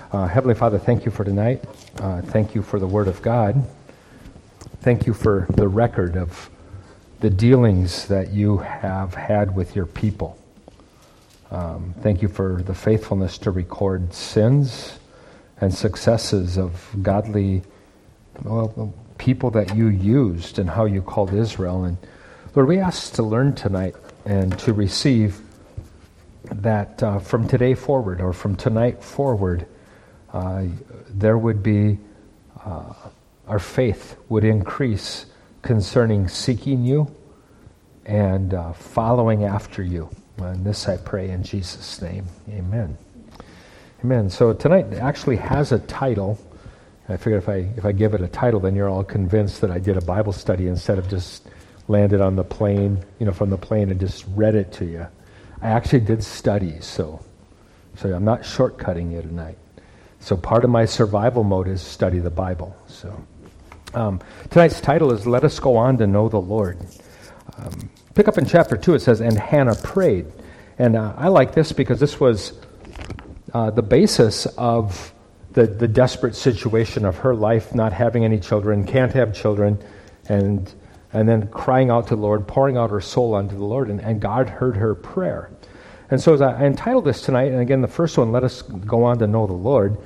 Heavenly Father, thank you for tonight. Thank you for the Word of God. Thank you for the record of the dealings that you have had with your people. Thank you for the faithfulness to record sins and successes of godly people that you used and how you called Israel. And Lord, we ask to learn tonight and to receive that from today forward, or from tonight forward, there would be, our faith would increase concerning seeking you and following after you. And this I pray in Jesus' name. Amen. Amen. So tonight actually has a title. I figured if I give it a title, then you're all convinced that I did a Bible study instead of just landed on the plane, from the plane and just read it to you. I actually did studies, so I'm not shortcutting you tonight. So part of my survival mode is study the Bible. So tonight's title is Let Us Go On to Know the Lord. Pick up in chapter 2, it says, And Hannah prayed. And I like this because this was the basis of the desperate situation of her life, not having any children, can't have children, and then crying out to the Lord, pouring out her soul unto the Lord, and God heard her prayer. And so as I entitled this tonight, and again the first one, Let Us Go On to Know the Lord,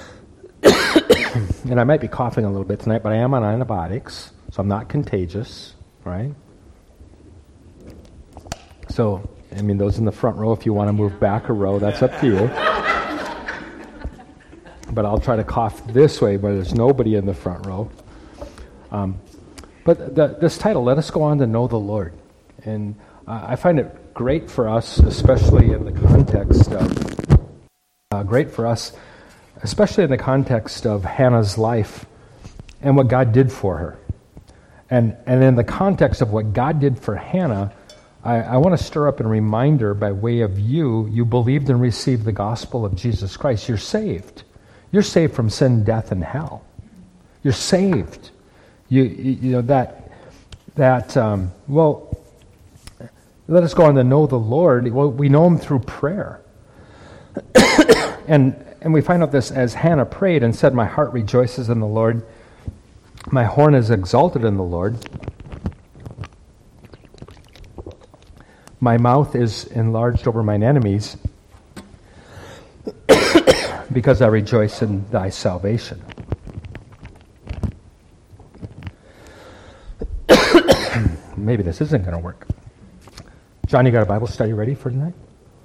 and I might be coughing a little bit tonight, but I am on antibiotics, so I'm not contagious, right? So, those in the front row, if you want to move back a row, that's up to you. But I'll try to cough this way where there's nobody in the front row. But this title, Let Us Go On to Know the Lord. And I find it great for us, especially in the context of Hannah's life and what God did for her. And in the context of what God did for Hannah, I want to stir up a reminder by way of you believed and received the gospel of Jesus Christ. You're saved. You're saved from sin, death, and hell. You're saved. Let us go on to know the Lord. Well, we know Him through prayer. and we find out this as Hannah prayed and said, My heart rejoices in the Lord. My horn is exalted in the Lord. My mouth is enlarged over mine enemies because I rejoice in thy salvation. Maybe this isn't going to work. John, you got a Bible study ready for tonight?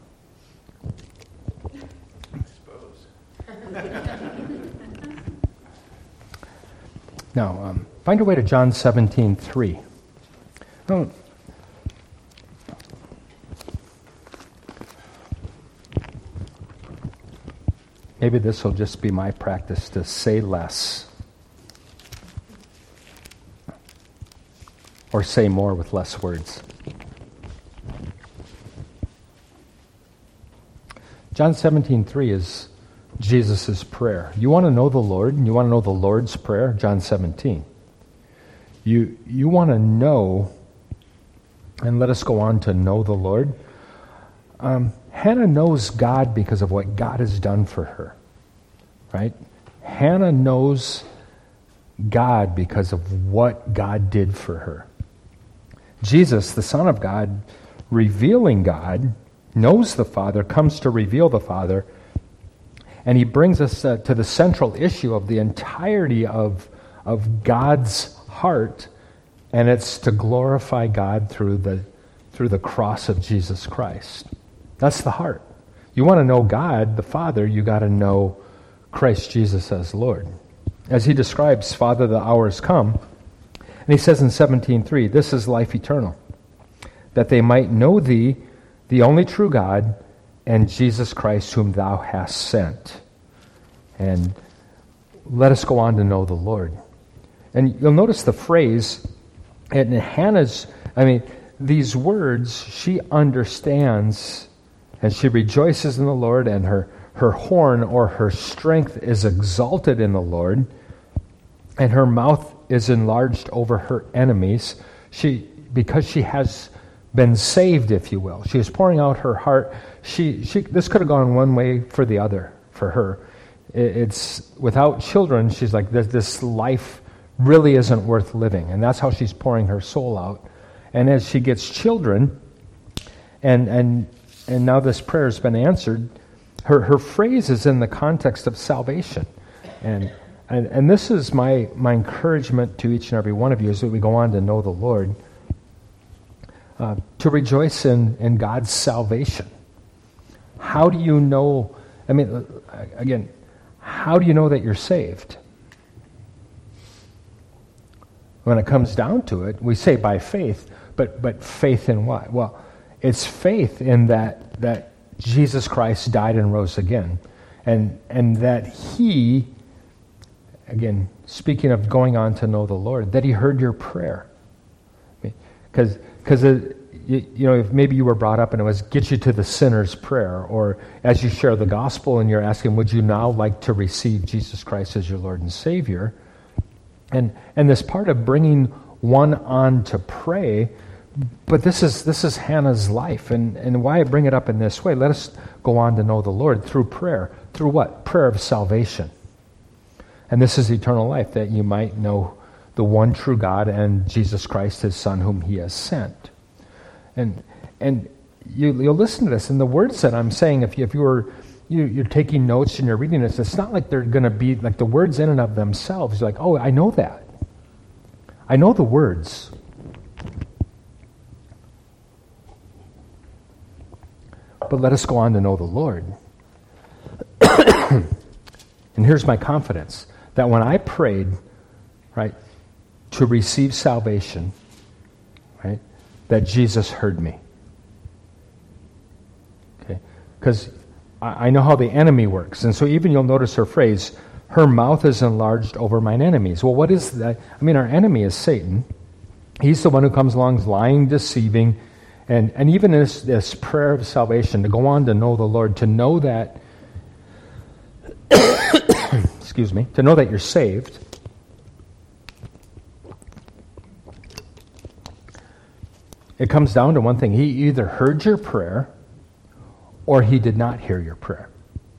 I suppose. Now, find your way to John 17:3. Oh, maybe this will just be my practice to say less. Or say more with less words. John 17:3 is Jesus' prayer. You want to know the Lord, and you want to know the Lord's Prayer? John 17. You want to know, and let us go on to know the Lord. Hannah knows God because of what God has done for her. Right? Hannah knows God because of what God did for her. Jesus, the Son of God, revealing God, knows the Father, comes to reveal the Father, and he brings us to the central issue of the entirety of God's heart, and it's to glorify God through the cross of Jesus Christ. That's the heart. You want to know God, the Father, you got to know Christ Jesus as Lord. As he describes, Father, the hour has come, and he says in 17:3, this is life eternal, that they might know thee, the only true God, and Jesus Christ whom thou hast sent. And let us go on to know the Lord. And you'll notice the phrase, and Hannah's, these words, she understands, and she rejoices in the Lord, and her horn or her strength is exalted in the Lord, and her mouth is enlarged over her enemies. Because she has been saved, if you will. She is pouring out her heart. This could have gone one way for the other for her. It's without children, she's like, this life really isn't worth living. And that's how she's pouring her soul out. And as she gets children, and now this prayer has been answered, her phrase is in the context of salvation. And this is my encouragement to each and every one of you as we go on to know the Lord, to rejoice in God's salvation. How do you know, again, how do you know that you're saved? When it comes down to it, we say by faith, but faith in what? Well, it's faith in that Jesus Christ died and rose again, and that He, again, speaking of going on to know the Lord, that He heard your prayer. Because if maybe you were brought up and it was get you to the sinner's prayer, or as you share the gospel and you're asking, would you now like to receive Jesus Christ as your Lord and Savior? And this part of bringing one on to pray, but this is Hannah's life, and why I bring it up in this way. Let us go on to know the Lord through prayer. Through what? Prayer of salvation. And this is eternal life, that you might know the one true God and Jesus Christ, His Son, whom He has sent. And you'll listen to this, and the words that I'm saying, if you're taking notes and you're reading this, it's not like they're going to be like the words in and of themselves. You're like, oh, I know that. I know the words. But let us go on to know the Lord. And here's my confidence, that when I prayed, right, to receive salvation, right, that Jesus heard me. Okay? Because I know how the enemy works. And so even you'll notice her phrase, her mouth is enlarged over mine enemies. Well, what is that? Our enemy is Satan. He's the one who comes along lying, deceiving, and even this prayer of salvation, to go on to know the Lord, to know that, excuse me, to know that you're saved. It comes down to one thing. He either heard your prayer or He did not hear your prayer.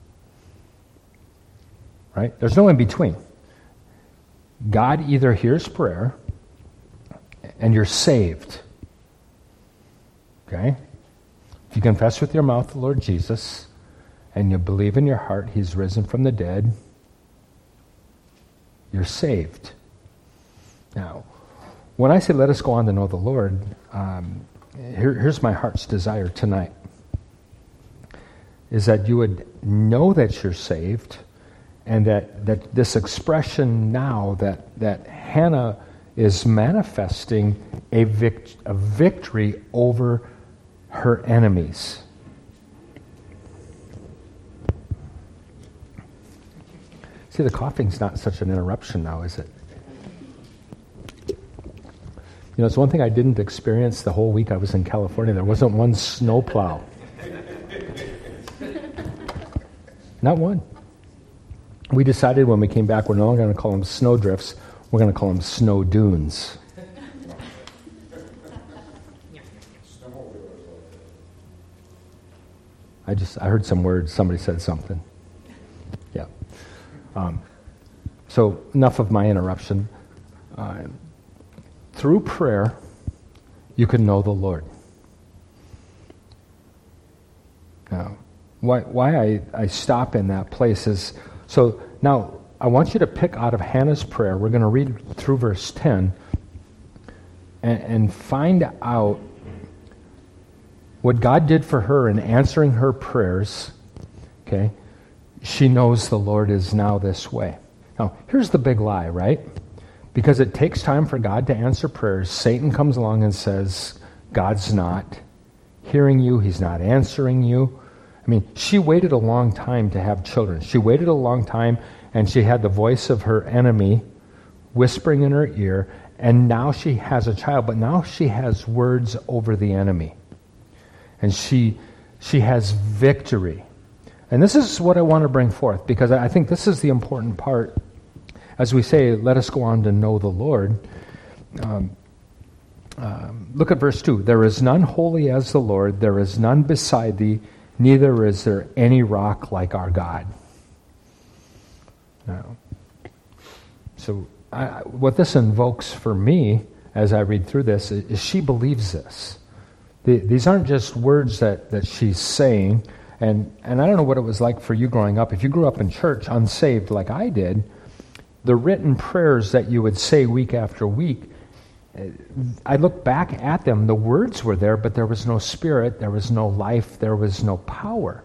Right? There's no in between. God either hears prayer and you're saved. Okay? If you confess with your mouth the Lord Jesus and you believe in your heart He's risen from the dead, you're saved. Now, when I say let us go on to know the Lord, here's my heart's desire tonight, is that you would know that you're saved, and that this expression now that Hannah is manifesting a victory over her enemies. See, the coughing's not such an interruption now, is it? It's one thing I didn't experience the whole week I was in California. There wasn't one snowplow. Not one. We decided when we came back, we're no longer going to call them snow drifts. We're going to call them snow dunes. I heard some words. Somebody said something. Yeah. So enough of my interruption. Through prayer, you can know the Lord. Now, why I stop in that place is, so now I want you to pick out of Hannah's prayer. We're going to read through verse 10 and find out what God did for her in answering her prayers. Okay? She knows the Lord is now this way. Now, here's the big lie, right? Because it takes time for God to answer prayers, Satan comes along and says, God's not hearing you, He's not answering you. She waited a long time to have children. She waited a long time, and she had the voice of her enemy whispering in her ear, and now she has a child, but now she has words over the enemy. And she has victory. And this is what I want to bring forth, because I think this is the important part. As we say, let us go on to know the Lord. Look at verse 2. There is none holy as the Lord. There is none beside thee. Neither is there any rock like our God. So what this invokes for me as I read through this is she believes this. These aren't just words that she's saying, and I don't know what it was like for you growing up. If you grew up in church unsaved like I did, the written prayers that you would say week after week, I look back at them, the words were there, but there was no spirit, there was no life, there was no power.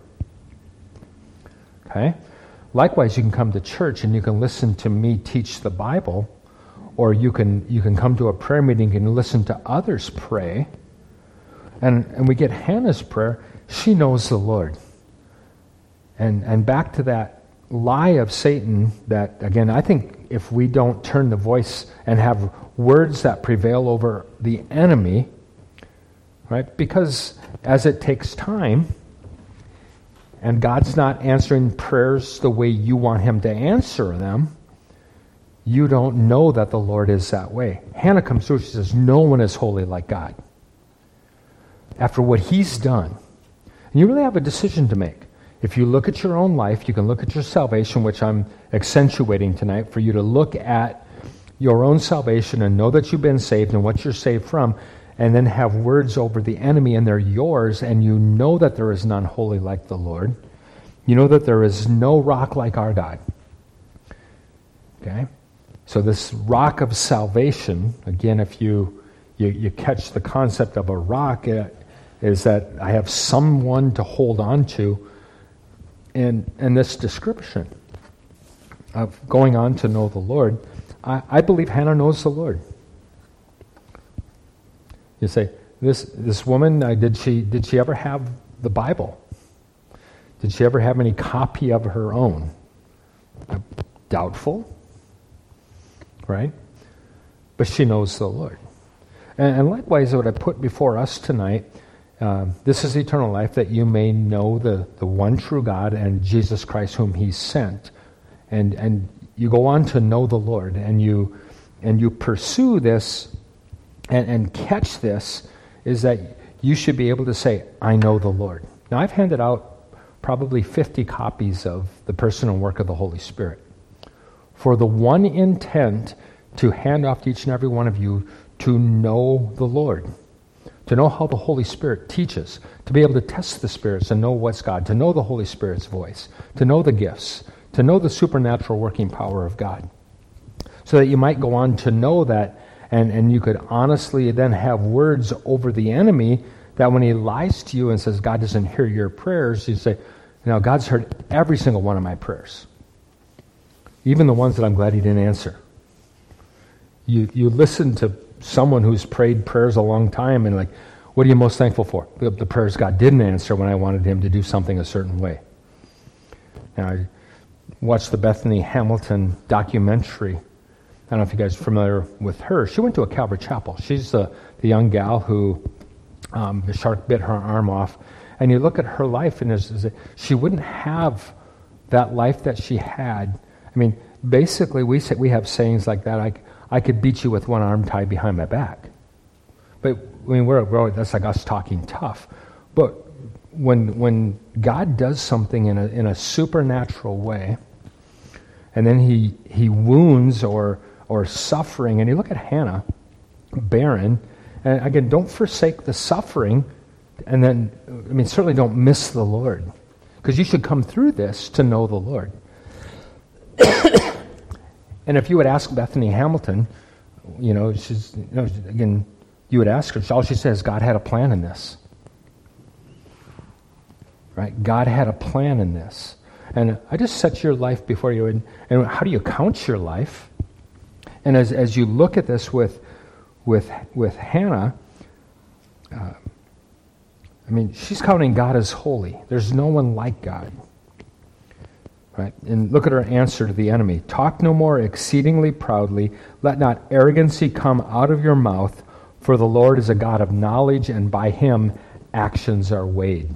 Okay? Likewise, you can come to church and you can listen to me teach the Bible, or you can come to a prayer meeting and listen to others pray. And we get Hannah's prayer, she knows the Lord. And back to that lie of Satan that, again, I think if we don't turn the voice and have words that prevail over the enemy, right? Because as it takes time, and God's not answering prayers the way you want him to answer them, you don't know that the Lord is that way. Hannah comes through, she says, no one is holy like God. After what he's done. And you really have a decision to make. If you look at your own life, you can look at your salvation, which I'm accentuating tonight, for you to look at your own salvation and know that you've been saved and what you're saved from, and then have words over the enemy and they're yours, and you know that there is none holy like the Lord. You know that there is no rock like our God. Okay? So this rock of salvation, again, if you catch the concept of a rock, is that I have someone to hold on to. And this description of going on to know the Lord, I believe Hannah knows the Lord. You say, this woman, did she ever have the Bible? Did she ever have any copy of her own? Doubtful, right? But she knows the Lord. And likewise, what I put before us tonight, this is eternal life, that you may know the one true God and Jesus Christ whom he sent. And you go on to know the Lord, and you pursue this and catch this, is that you should be able to say, I know the Lord. Now, I've handed out probably 50 copies of the person and work of the Holy Spirit for the one intent to hand off to each and every one of you to know the Lord, to know how the Holy Spirit teaches, to be able to test the spirits and know what's God, to know the Holy Spirit's voice, to know the gifts, to know the supernatural working power of God, so that you might go on to know that, and you could honestly then have words over the enemy, that when he lies to you and says God doesn't hear your prayers, you say, now God's heard every single one of my prayers, even the ones that I'm glad he didn't answer. You listen to someone who's prayed prayers a long time, and like, what are you most thankful for? The prayers God didn't answer when I wanted him to do something a certain way. Now, I watched the Bethany Hamilton documentary. I don't know if you guys are familiar with her. She went to a Calvary Chapel. She's the young gal who the shark bit her arm off. And you look at her life, and she wouldn't have that life that she had. I mean, basically, we have sayings like that. I could beat you with one arm tied behind my back. But I mean, that's like us talking tough. But when God does something in a supernatural way, and then he wounds or suffering, and you look at Hannah, barren, and again, don't forsake the suffering, and then, I mean, certainly don't miss the Lord, because you should come through this to know the Lord. And if you would ask Bethany Hamilton, again, you would ask her, all she says, God had a plan in this. Right? God had a plan in this. And I just set your life before you, and how do you count your life? And as you look at this with Hannah, she's counting God as holy. There's no one like God. Right? And look at her answer to the enemy. Talk no more exceedingly proudly. Let not arrogancy come out of your mouth, for the Lord is a God of knowledge, and by him actions are weighed.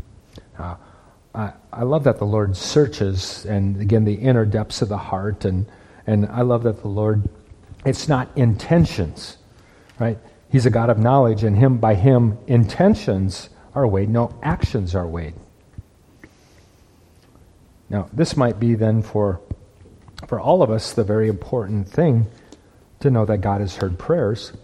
I love that the Lord searches, and again, the inner depths of the heart, and I love that the Lord, it's not intentions, right? He's a God of knowledge, and by him intentions are weighed. No, actions are weighed. Now, this might be then for for all of us, the very important thing to know that God has heard prayers.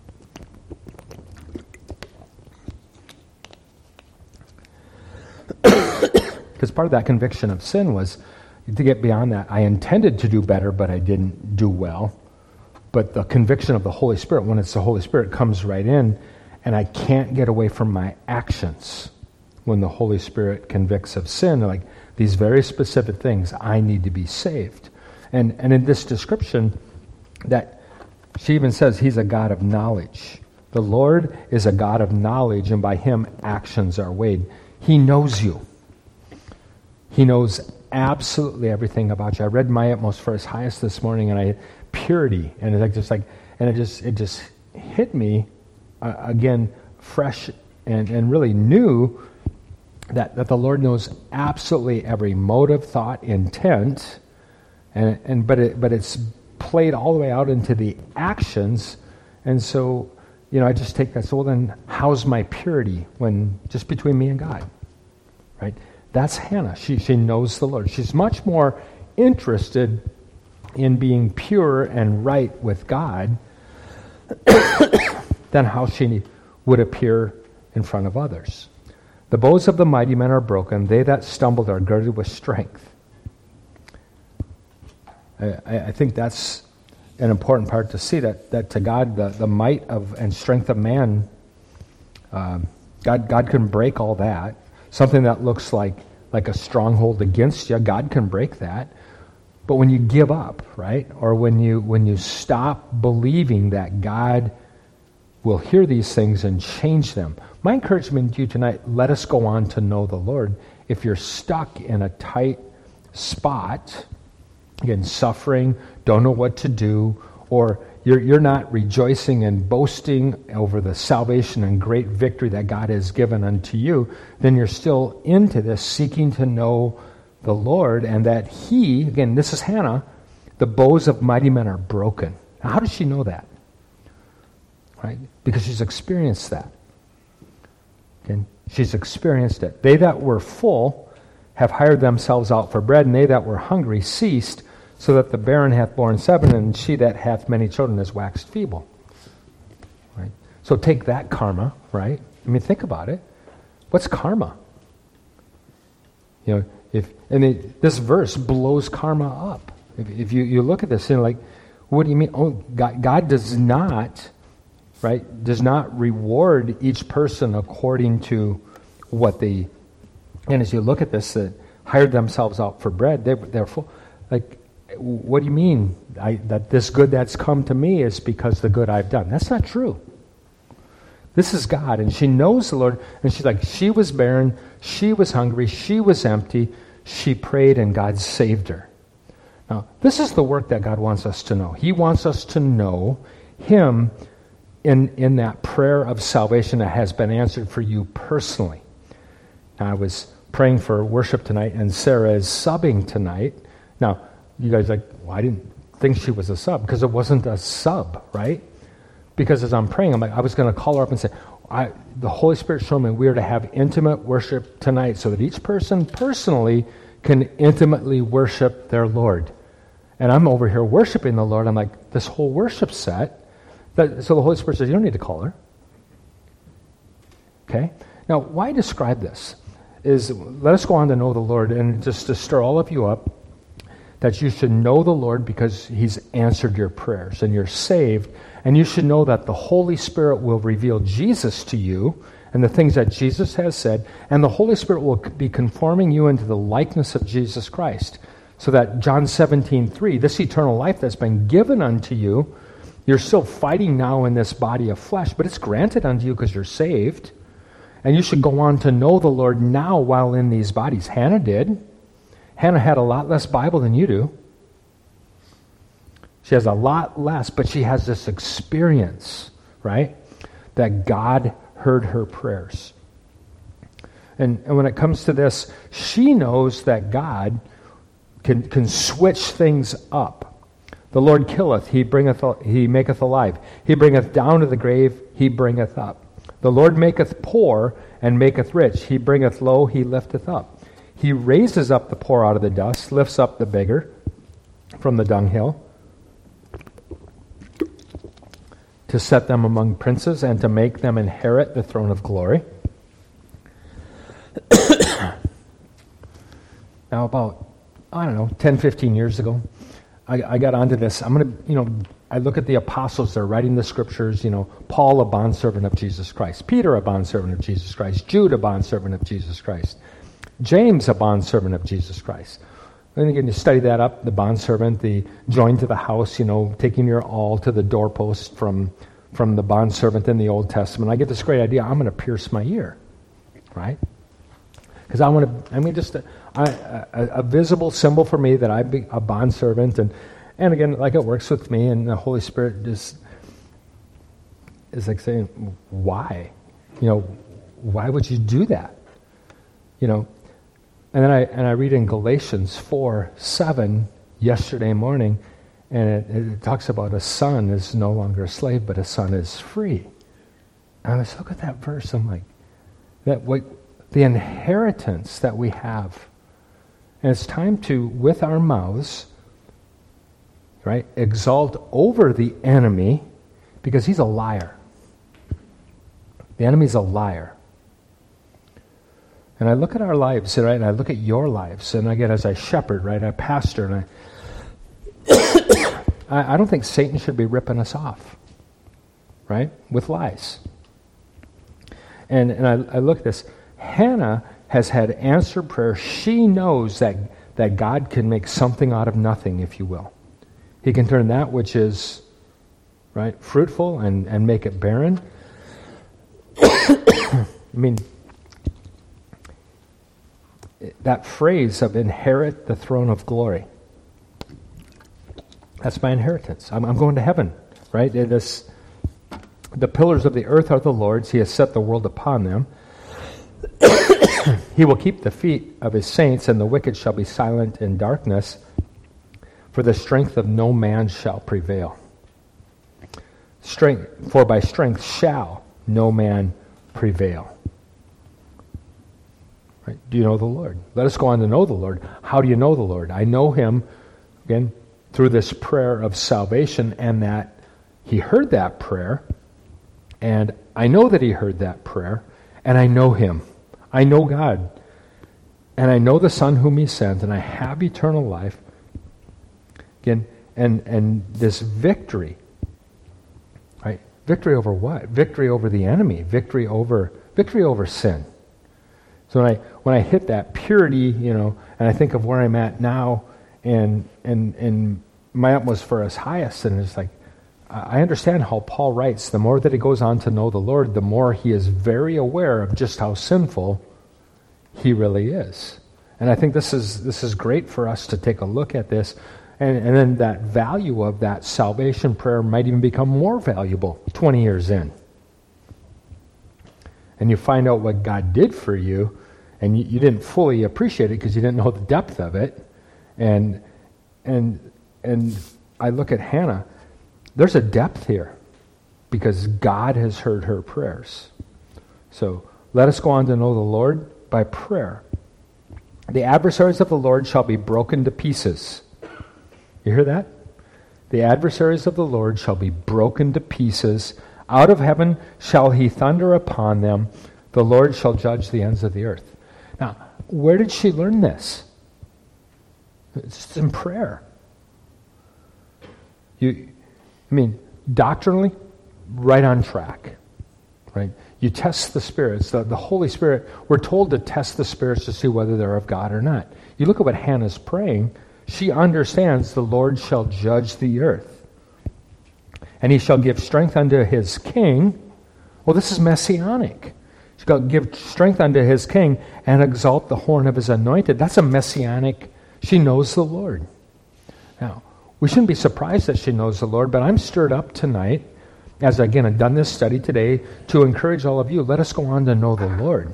Because part of that conviction of sin was to get beyond that. I intended to do better, but I didn't do well. But the conviction of the Holy Spirit, when it's the Holy Spirit, comes right in, and I can't get away from my actions. When the Holy Spirit convicts of sin, like these very specific things, I need to be saved. And in this description, that she even says he's a God of knowledge. The Lord is a God of knowledge, and by him actions are weighed. He knows you. He knows absolutely everything about you. I read My Utmost for His Highest this morning, and purity, and it just hit me again, fresh and really new, that the Lord knows absolutely every motive, thought, intent, but it's played all the way out into the actions, and so I just take that. So well, then how's my purity when just between me and God, right? That's Hannah. She knows the Lord. She's much more interested in being pure and right with God than how she would appear in front of others. The bows of the mighty men are broken. They that stumbled are girded with strength. I think that's an important part to see, that to God, the might of and strength of man, God can break all that. Something that looks like a stronghold against you, God can break that. But when you give up, right, or when you stop believing that God will hear these things and change them, my encouragement to you tonight, let us go on to know the Lord. If you're stuck in a tight spot, again, suffering, don't know what to do, or you're not rejoicing and boasting over the salvation and great victory that God has given unto you, then you're still into this, seeking to know the Lord, and that He, again, this is Hannah, the bows of mighty men are broken. Now, how does she know that? Right? Because she's experienced that. Okay? She's experienced it. They that were full have hired themselves out for bread, and they that were hungry ceased, so that the barren hath borne 7, and she that hath many children is waxed feeble. Right? So take that karma, right? I mean, think about it. What's karma? This verse blows karma up. If you look at this and like, what do you mean? Oh, God does not reward each person according to what they. And as you look at this, that hired themselves out for bread, they're full. Like, what do you mean that this good that's come to me is because the good I've done? That's not true. This is God, and she knows the Lord, and she's like, she was barren, she was hungry, she was empty, she prayed, and God saved her. Now, this is the work that God wants us to know. He wants us to know Him in that prayer of salvation that has been answered for you personally. Now, I was praying for worship tonight, and Sarah is subbing tonight. Now, you guys are like, well, I didn't think she was a sub, because it wasn't a sub, right? Because as I'm praying, I was going to call her up and say, the Holy Spirit showed me we are to have intimate worship tonight so that each person personally can intimately worship their Lord. And I'm over here worshiping the Lord. I'm like, this whole worship set. So the Holy Spirit says, you don't need to call her. Okay? Now, why describe this? Is let us go on to know the Lord, and just to stir all of you up, that you should know the Lord because He's answered your prayers and you're saved. And you should know that the Holy Spirit will reveal Jesus to you and the things that Jesus has said. And the Holy Spirit will be conforming you into the likeness of Jesus Christ. So that John 17:3, this eternal life that's been given unto you, you're still fighting now in this body of flesh, but it's granted unto you because you're saved. And you should go on to know the Lord now while in these bodies. Hannah did. Hannah had a lot less Bible than you do. She has a lot less, but she has this experience, right? That God heard her prayers. And when it comes to this, she knows that God can switch things up. The Lord killeth, He maketh alive. He bringeth down to the grave, He bringeth up. The Lord maketh poor and maketh rich. He bringeth low, He lifteth up. He raises up the poor out of the dust, lifts up the beggar from the dunghill, to set them among princes, and to make them inherit the throne of glory. Now, about, 10, 15 years ago, I got onto this. I look at the apostles that are writing the scriptures, Paul, a bondservant of Jesus Christ, Peter, a bondservant of Jesus Christ, Jude, a bondservant of Jesus Christ, James, a bondservant of Jesus Christ. And again, you study that up, the bondservant, the joined to the house, taking your all to the doorpost from the bondservant in the Old Testament. I get this great idea, I'm going to pierce my ear, right? Because a visible symbol for me that I'm a bondservant, and again, like it works with me, and the Holy Spirit is like saying, why? Why would you do that? And then I read in Galatians 4:7 yesterday morning, and it talks about a son is no longer a slave, but a son is free. And I was look at that verse, I'm like, the inheritance that we have. And it's time to, with our mouths, right, exalt over the enemy, because he's a liar. The enemy's a liar. And I look at our lives, right, and I look at your lives, and again, as I shepherd, right, I pastor, and I don't think Satan should be ripping us off, right, with lies. And I look at this. Hannah has had answered prayer. She knows that God can make something out of nothing, if you will. He can turn that which is, right, fruitful and make it barren. That phrase of inherit the throne of glory. That's my inheritance. I'm going to heaven, right? The pillars of the earth are the Lord's. He has set the world upon them. He will keep the feet of his saints, and the wicked shall be silent in darkness, for the strength of no man shall prevail. For by strength shall no man prevail. Right? Do you know the Lord? Let us go on to know the Lord. How do you know the Lord? I know him, again, through this prayer of salvation, and that he heard that prayer, and I know that he heard that prayer, and I know him. I know God, and I know the Son whom he sent, and I have eternal life. Again, and this victory, right? Victory over what? Victory over the enemy. Victory over sin. So when I hit that purity, and I think of where I'm at now, and my utmost for his highest, and it's like, I understand how Paul writes. The more that he goes on to know the Lord, the more he is very aware of just how sinful he really is. And I think this is great for us to take a look at this, and then that value of that salvation prayer might even become more valuable 20 years in. And you find out what God did for you, and you didn't fully appreciate it because you didn't know the depth of it. And I look at Hannah. There's a depth here because God has heard her prayers. So let us go on to know the Lord by prayer. The adversaries of the Lord shall be broken to pieces. You hear that? The adversaries of the Lord shall be broken to pieces. Out of heaven shall he thunder upon them. The Lord shall judge the ends of the earth. Now, where did she learn this? It's in prayer. Doctrinally, right on track, right? You test the spirits. The Holy Spirit, we're told to test the spirits to see whether they're of God or not. You look at what Hannah's praying. She understands the Lord shall judge the earth. And he shall give strength unto his king. Well, this is messianic. He shall give strength unto his king and exalt the horn of his anointed. That's a messianic. She knows the Lord. Now, we shouldn't be surprised that she knows the Lord, but I'm stirred up tonight, as again I've done this study today, to encourage all of you, let us go on to know the Lord.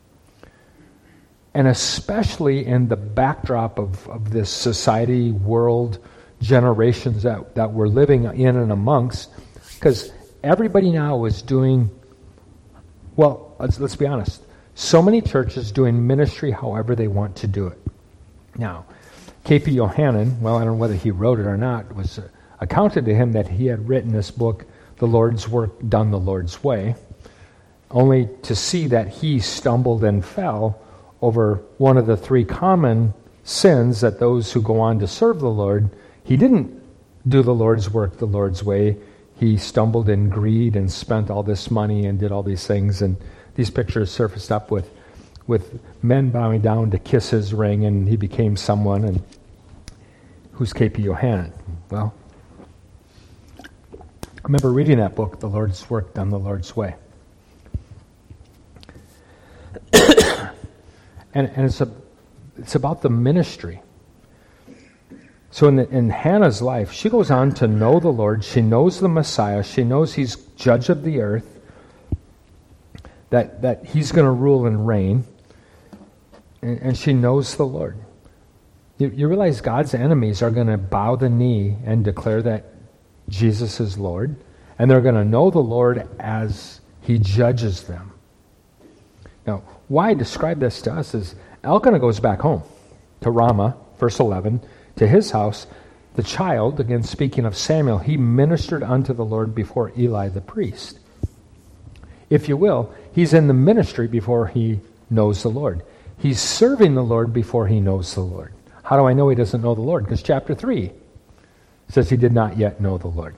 And especially in the backdrop of this society, world, generations that we're living in and amongst, because everybody now is doing, well, let's be honest, so many churches doing ministry however they want to do it. Now, K.P. Yohanan, well, I don't know whether he wrote it or not, it was accounted to him that he had written this book, The Lord's Work Done the Lord's Way, only to see that he stumbled and fell over one of the three common sins that those who go on to serve the Lord. He didn't do the Lord's work the Lord's way. He stumbled in greed and spent all this money and did all these things, and these pictures surfaced up with men bowing down to kiss his ring, and he became someone. And who's K.P. Yohanan? Well, I remember reading that book, The Lord's Work Done the Lord's Way. and it's about the ministry. So in Hannah's life, she goes on to know the Lord. She knows the Messiah. She knows he's judge of the earth, that he's going to rule and reign. And she knows the Lord. You realize God's enemies are going to bow the knee and declare that Jesus is Lord, and they're going to know the Lord as he judges them. Now, why I describe this to us is Elkanah goes back home to Ramah, verse 11, to his house. The child, again speaking of Samuel, he ministered unto the Lord before Eli the priest. If you will, he's in the ministry before he knows the Lord. He's serving the Lord before he knows the Lord. How do I know he doesn't know the Lord? Because chapter 3 says he did not yet know the Lord.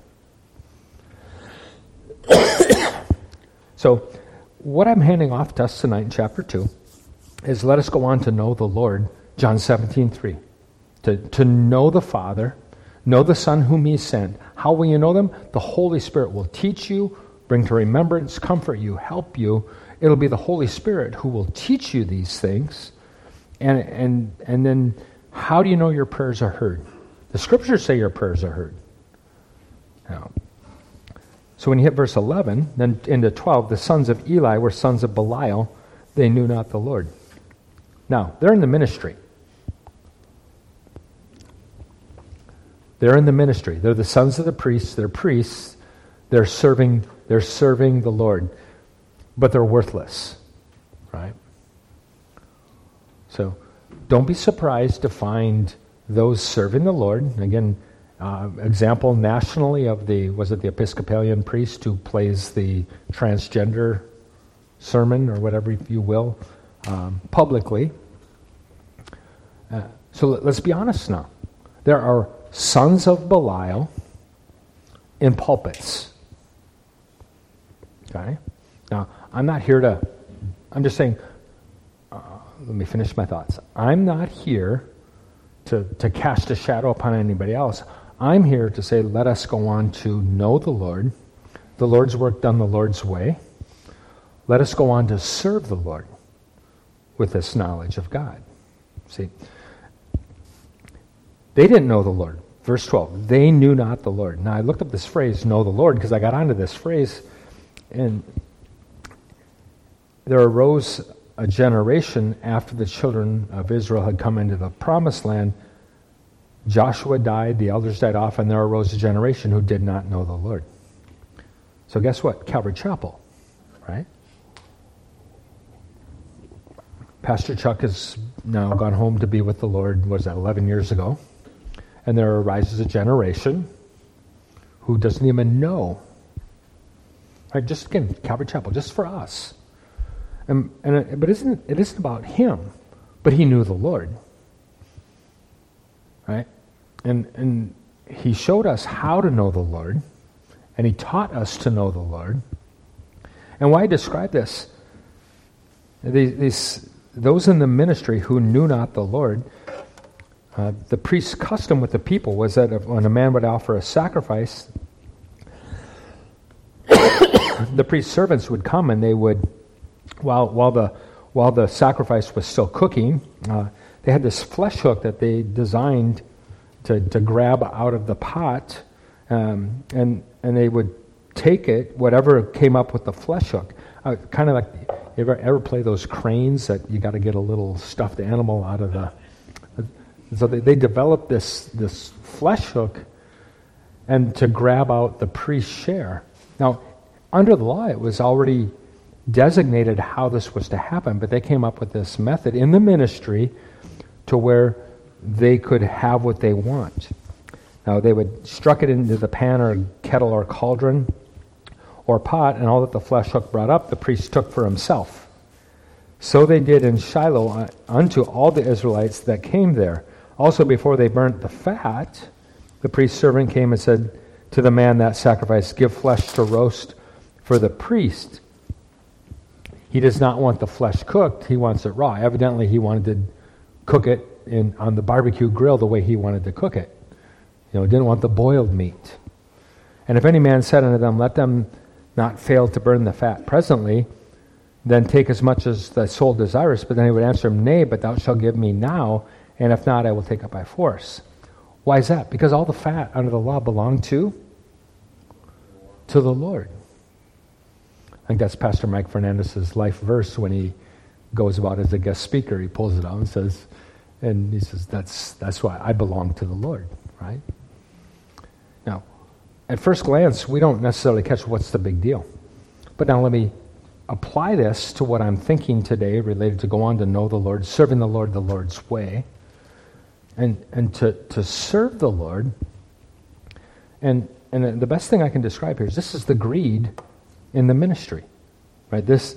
So, what I'm handing off to us tonight in chapter 2 is let us go on to know the Lord, John 17:3. To know the Father, know the Son whom he sent. How will you know them? The Holy Spirit will teach you, bring to remembrance, comfort you, help you. It'll be the Holy Spirit who will teach you these things. And then how do you know your prayers are heard? The Scriptures say your prayers are heard. Now, so when you hit verse 11, then into 12, the sons of Eli were sons of Belial. They knew not the Lord. Now, they're in the ministry. They're in the ministry. They're the sons of the priests. They're priests. They're serving the Lord. But they're worthless. Right? So, don't be surprised to find those serving the Lord. Again, example nationally of the Episcopalian priest who plays the transgender sermon, or whatever you will, publicly. So let's be honest now. There are sons of Belial in pulpits. Okay? Now, I'm just saying, let me finish my thoughts. I'm not here to cast a shadow upon anybody else. I'm here to say, let us go on to know the Lord, the Lord's work done the Lord's way. Let us go on to serve the Lord with this knowledge of God. See, they didn't know the Lord. Verse 12, they knew not the Lord. Now, I looked up this phrase, know the Lord, because I got onto this phrase, and there arose a generation after the children of Israel had come into the promised land. Joshua died, the elders died off, and there arose a generation who did not know the Lord. So guess what? Calvary Chapel, right? Pastor Chuck has now gone home to be with the Lord, what was that, 11 years ago? And there arises a generation who doesn't even know. Right? Just again, Calvary Chapel, just for us. But it isn't about him, but he knew the Lord. Right? And he showed us how to know the Lord, and he taught us to know the Lord. And why I describe this, those in the ministry who knew not the Lord, the priest's custom with the people was that when a man would offer a sacrifice, the priest's servants would come and they would, while the sacrifice was still cooking, they had this flesh hook that they designed to grab out of the pot, and they would take it, whatever came up with the flesh hook. Kind of like, you ever play those cranes that you got to get a little stuffed animal out of the... So they developed this flesh hook and to grab out the priest's share. Now, under the law, it was already designated how this was to happen, but they came up with this method in the ministry to where they could have what they want. Now, they would struck it into the pan or kettle or cauldron or pot, and all that the flesh hook brought up, the priest took for himself. So they did in Shiloh unto all the Israelites that came there. Also, before they burnt the fat, the priest's servant came and said to the man that sacrificed, give flesh to roast for the priest. He does not want the flesh cooked, he wants it raw. Evidently, he wanted to cook it on the barbecue grill the way he wanted to cook it. Didn't want the boiled meat. And if any man said unto them, let them not fail to burn the fat presently, then take as much as thy soul desirous. But then he would answer him, nay, but thou shalt give me now, and if not, I will take it by force. Why is that? Because all the fat under the law belonged to the Lord. I think that's Pastor Mike Fernandez's life verse when he goes about as a guest speaker. He pulls it out and says, that's why I belong to the Lord, right? Now, at first glance, we don't necessarily catch what's the big deal. But now let me apply this to what I'm thinking today related to go on to know the Lord, serving the Lord the Lord's way, and to serve the Lord. And the best thing I can describe here is this is the greed in the ministry, right? This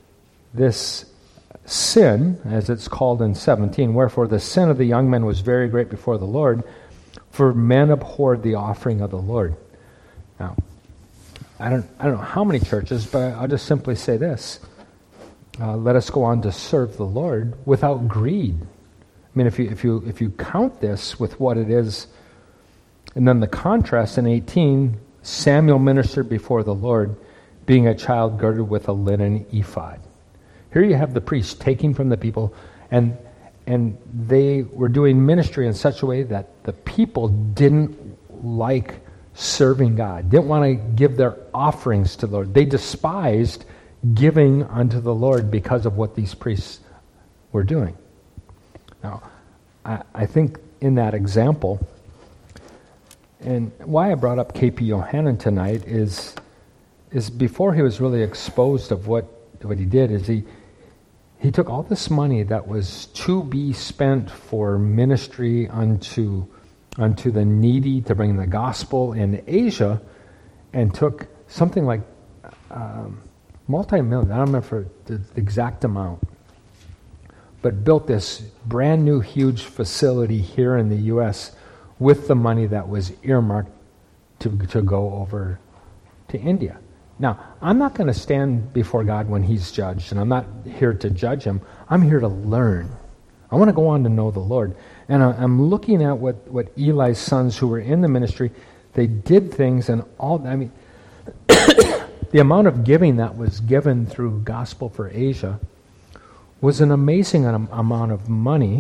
sin, as it's called in 17, wherefore the sin of the young men was very great before the Lord, for men abhorred the offering of the Lord. Now, I don't know how many churches, but I'll just simply say this. Let us go on to serve the Lord without greed. I mean, if you count this with what it is, and then the contrast in 18, Samuel ministered before the Lord, being a child girded with a linen ephod. Here you have the priest taking from the people, and they were doing ministry in such a way that the people didn't like serving God, didn't want to give their offerings to the Lord. They despised giving unto the Lord because of what these priests were doing. Now, I think in that example, and why I brought up K.P. Yohanan tonight is before he was really exposed of what he did, is he took all this money that was to be spent for ministry unto the needy, to bring the gospel in Asia, and took something like multi-million, I don't remember the exact amount, but built this brand new huge facility here in the U.S. with the money that was earmarked to go over to India. Now, I'm not going to stand before God when he's judged, and I'm not here to judge him. I'm here to learn. I want to go on to know the Lord. And I'm looking at what Eli's sons who were in the ministry, they did things and all, I mean, the amount of giving that was given through Gospel for Asia was an amazing amount of money.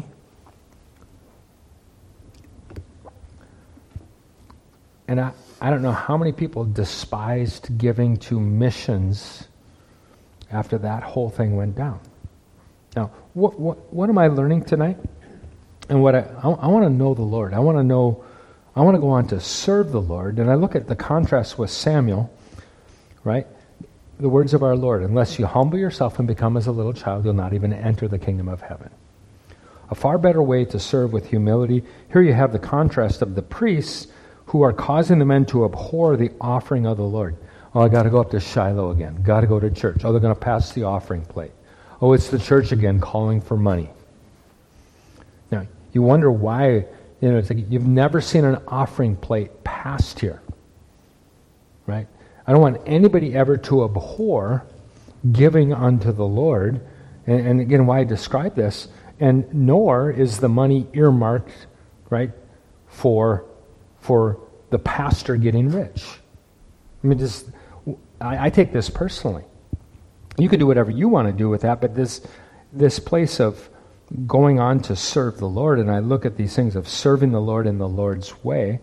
And I don't know how many people despised giving to missions after that whole thing went down. Now, what am I learning tonight? And what I want to know the Lord. I want to go on to serve the Lord. And I look at the contrast with Samuel, right? The words of our Lord, unless you humble yourself and become as a little child, you'll not even enter the kingdom of heaven. A far better way to serve with humility. Here you have the contrast of the priests who are causing the men to abhor the offering of the Lord. Oh, I got to go up to Shiloh again. Got to go to church. Oh, they're going to pass the offering plate. Oh, it's the church again calling for money. Now, you wonder why, it's like you've never seen an offering plate passed here. Right? I don't want anybody ever to abhor giving unto the Lord. And again, why I describe this, and nor is the money earmarked, right, for the pastor getting rich. I mean, I take this personally. You can do whatever you want to do with that, but this place of going on to serve the Lord, and I look at these things of serving the Lord in the Lord's way,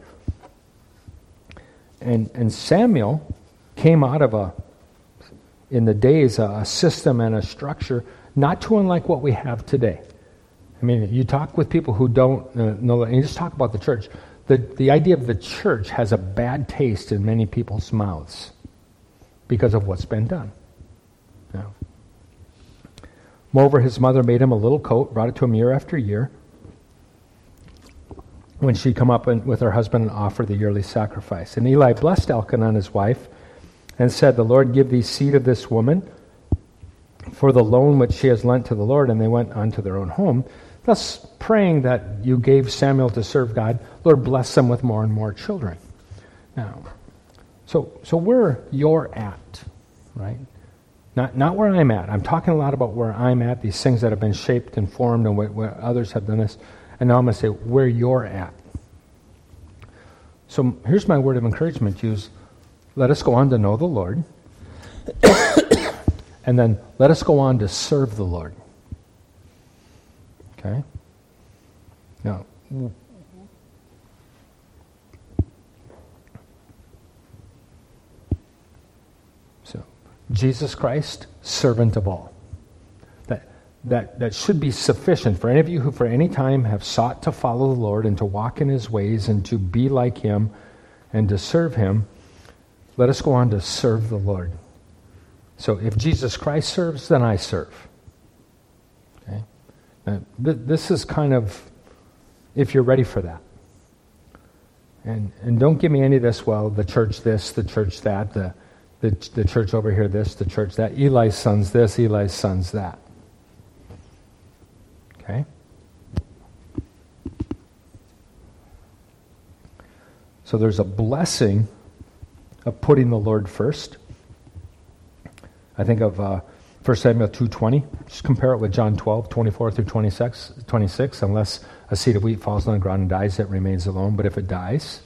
and Samuel came out of in the days, a system and a structure not too unlike what we have today. I mean, you talk with people who don't know, and you just talk about the church. The idea of the church has a bad taste in many people's mouths because of what's been done. Now, moreover, his mother made him a little coat, brought it to him year after year. when she come up with her husband and offer the yearly sacrifice. And Eli blessed Elkanah his wife and said, "The Lord give thee seed of this woman for the loan which she has lent to the Lord." And they went unto their own home, thus praying that you gave Samuel to serve God. Lord, bless them with more and more children. Now, so where you're at, right? Not where I'm at. I'm talking a lot about where I'm at, these things that have been shaped and formed and where others have done this. And now I'm going to say where you're at. So here's my word of encouragement to you is, let us go on to know the Lord. And then let us go on to serve the Lord. Okay? Now, so Jesus Christ, servant of all. That should be sufficient for any of you who for any time have sought to follow the Lord and to walk in his ways and to be like him and to serve him. Let us go on to serve the Lord. So if Jesus Christ serves, then I serve. Okay? Now, this is kind of, if you're ready for that. And don't give me any of this, well, the church this, the church that, the church over here this, the church that, Eli's son's this, Eli's son's that. Okay? So there's a blessing of putting the Lord first. I think of 1 Samuel 2:20. Just compare it with John 12:24 through 26. Unless a seed of wheat falls on the ground and dies, it remains alone. But if it dies,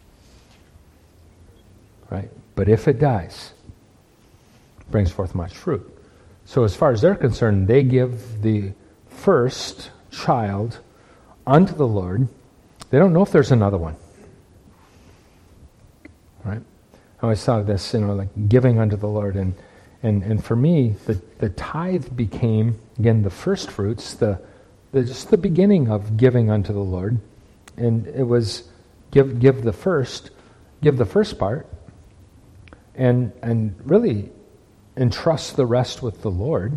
right? But if it dies, it brings forth much fruit. So as far as they're concerned, they give the first child unto the Lord. They don't know if there's another one. Right? I always thought of this, like giving unto the Lord. And for me, the tithe became, again, the first fruits, just the beginning of giving unto the Lord. And it was give the first part, and really entrust the rest with the Lord.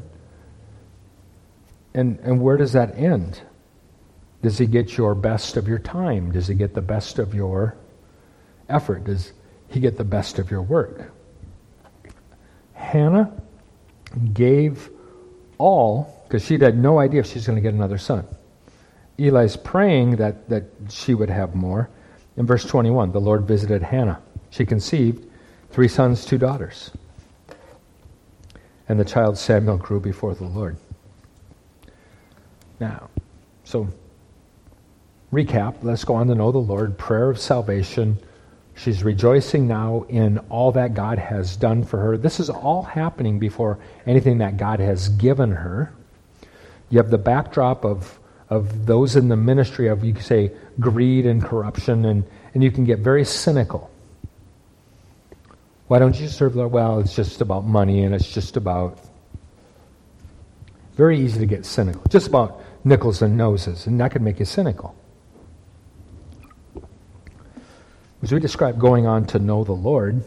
And where does that end? Does he get your best of your time? Does he get the best of your effort? Does he get the best of your work? Hannah gave all, because she had no idea if she's going to get another son. Eli's praying that she would have more. In verse 21, the Lord visited Hannah. She conceived 3 sons, 2 daughters. And the child Samuel grew before the Lord. Now, so recap, let's go on to know the Lord, prayer of salvation. She's rejoicing now in all that God has done for her. This is all happening before anything that God has given her. You have the backdrop of those in the ministry of, you could say, greed and corruption, and you can get very cynical. Why don't you serve the Lord? Well, it's just about money, and it's just about... Very easy to get cynical. Just about nickels and noses, and that could make you cynical. As we describe going on to know the Lord,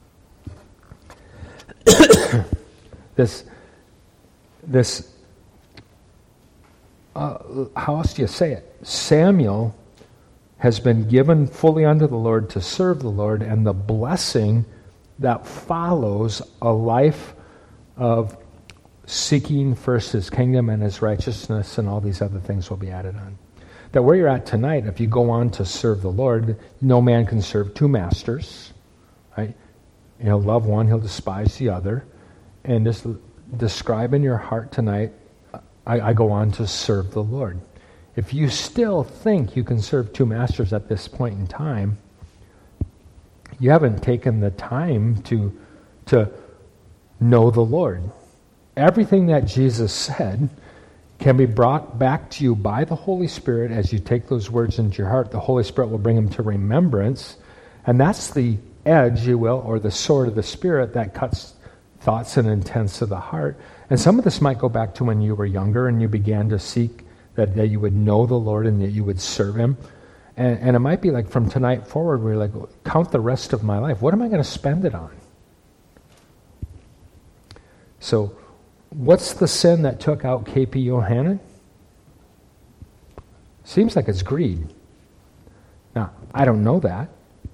how else do you say it? Samuel has been given fully unto the Lord to serve the Lord, and the blessing that follows a life of seeking first his kingdom and his righteousness, and all these other things will be added on. That where you're at tonight, if you go on to serve the Lord, no man can serve 2 masters, right? He'll love one, he'll despise the other. And just describe in your heart tonight, I go on to serve the Lord. If you still think you can serve 2 masters at this point in time, you haven't taken the time to know the Lord. Everything that Jesus said can be brought back to you by the Holy Spirit as you take those words into your heart. The Holy Spirit will bring them to remembrance, and that's the edge, you will, or the sword of the Spirit that cuts thoughts and intents of the heart. And some of this might go back to when you were younger and you began to seek that you would know the Lord and that you would serve him. And it might be like from tonight forward, where you're like, count the rest of my life. What am I going to spend it on? So, what's the sin that took out KP Yohanan? Seems like it's greed. Now, I don't know that.